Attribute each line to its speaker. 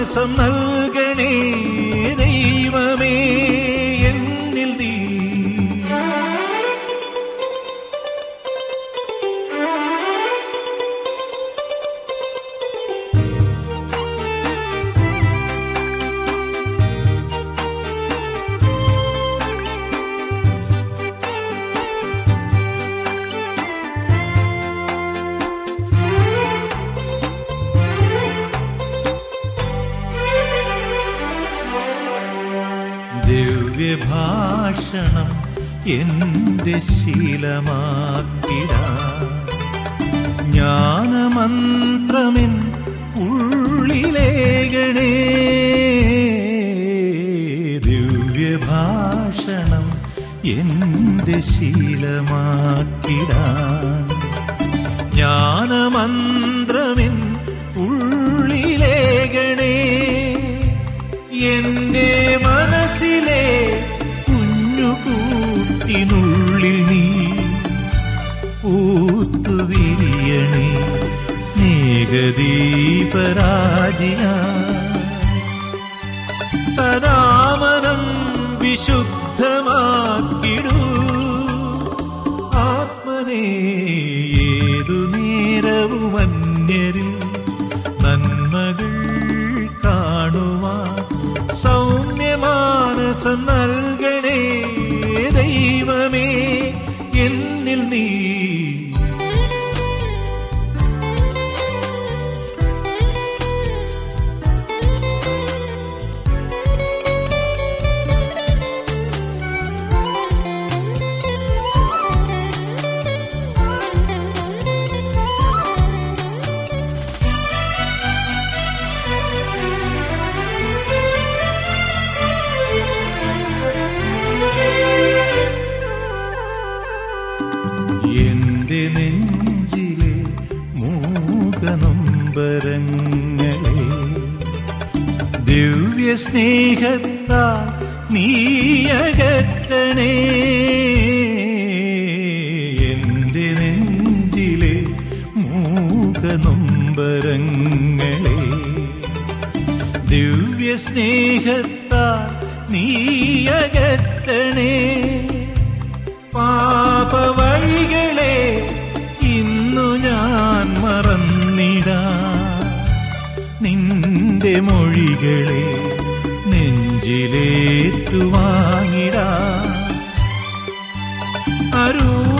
Speaker 1: മാനസം നൽകണേ ദൈവമേ എന്നിൽ നീ. ദിവ്യഭാഷണം എന്റെ ശീലമാക്കിടാൻ ജ്ഞാനമന്ത്രമെൻ ഉള്ളിലേകണേ. ദിവ്യഭാഷണം എന്റെ ശീലമാക്കിടാൻ ജ്ഞാനമന്ത്രമെൻ ഉള്ളിലേകണേ. എന്റെ മനസ്സിലെ കുഞ്ഞുകൂട്ടിനുള്ളിൽ നീ പൂത്തുവിരിയണേ സ്നേഹദീപരാജിയാ. സദാമനം വിശുദ്ധമാക്കിടൂ ആത്മനേ. ഏതു നേരവും അന്യരിൽ നന്മകൾ കാണുവാൻ സൗമ്യമാനസം നൽകണേ ദൈവമേ എന്നിൽ നീ. എന്റെ നെഞ്ചിലെ മൂകനൊമ്പരങ്ങളെ ദിവ്യ സ്നേഹത്താൽ നീയകറ്റണേ. എന്റെ നെഞ്ചിലെ മൂകനൊമ്പരങ്ങളെ ദിവ്യ സ്നേഹത്താൽ നീയകറ്റണേ. പാപവഴികളെ ഇന്നു ഞാൻ മറന്നിടാ, നിന്റെ മൊഴികളെ നെഞ്ചിലേറ്റുവാങ്ങിടാ. അരൂ